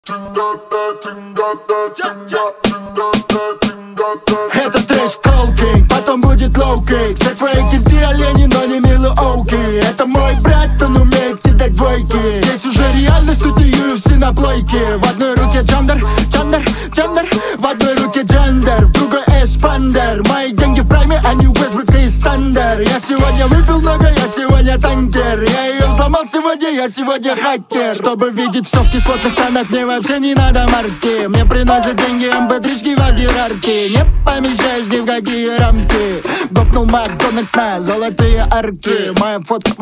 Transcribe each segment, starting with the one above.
Это трэш-колкинг, потом будет лоу-кейк. Все твои киты олени, но не милый оуки. Это мой брат, он умеет кидать двойки. Здесь уже реальность, тут и UFC на плойке. В одной руке джандер, в одной руке джендер, в другой эспандер. Мои деньги в прайме, они Уэсбрук и Стандер. Я сегодня выпил много, я сегодня танкер. Я ее взломал сегодня, я сегодня хакер. Чтобы видеть все в кислотных тонах, мне вообще не надо марки. Мне приносят деньги mp3-шки в иерархии. Не помещаюсь ни в какие рамки. Гопнул Макдональдс на золотые арки. Моя фотка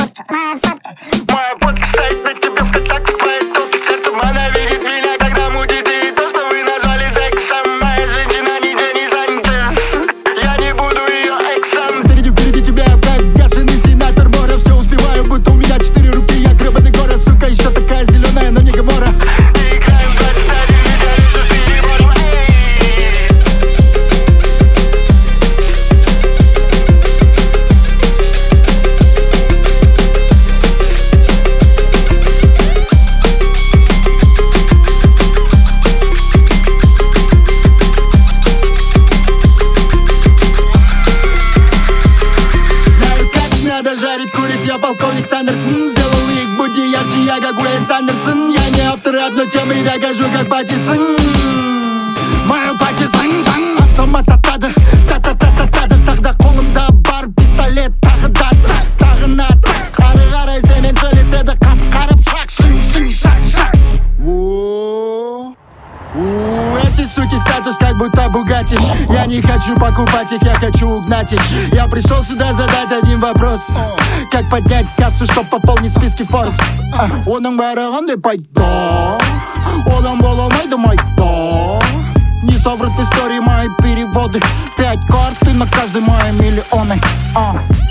стоит на тебе в контакте твоей телки. Сердце она видит меня, когда мудит. И то, что вы назвали сексом. Моя женщина не Дженни Санчес. Я не буду ее эксом. Впереди тебя я как гашеный сенатор мора. Все успеваю, будто у меня 4 руки. Я гребаный гора, сука, еще такая зеленая, но не Гомора. Я полковник Сандерс, сделал их будни ярче, я как Уэс Андерсон. Я не автор одной темы, я гожу как Паттисон. Мою Паттисон, автомат атады, та-та-та-та-та-та. Тогда қолымда бар пистолет, тағы на так. Ары қарай семен сөйлеседі, қап-қарып шақ. Эти суки статус как будто Бугатти. Я не хочу покупать их, я хочу угнать их. Я пришел сюда задать один вопрос: как поднять кассу, чтоб пополнить списки Forbes? Оның бәрі қандай пайда? Одан болмайды майда. Не соврут истории мои переводы. 5 карт и на каждой мои миллионы.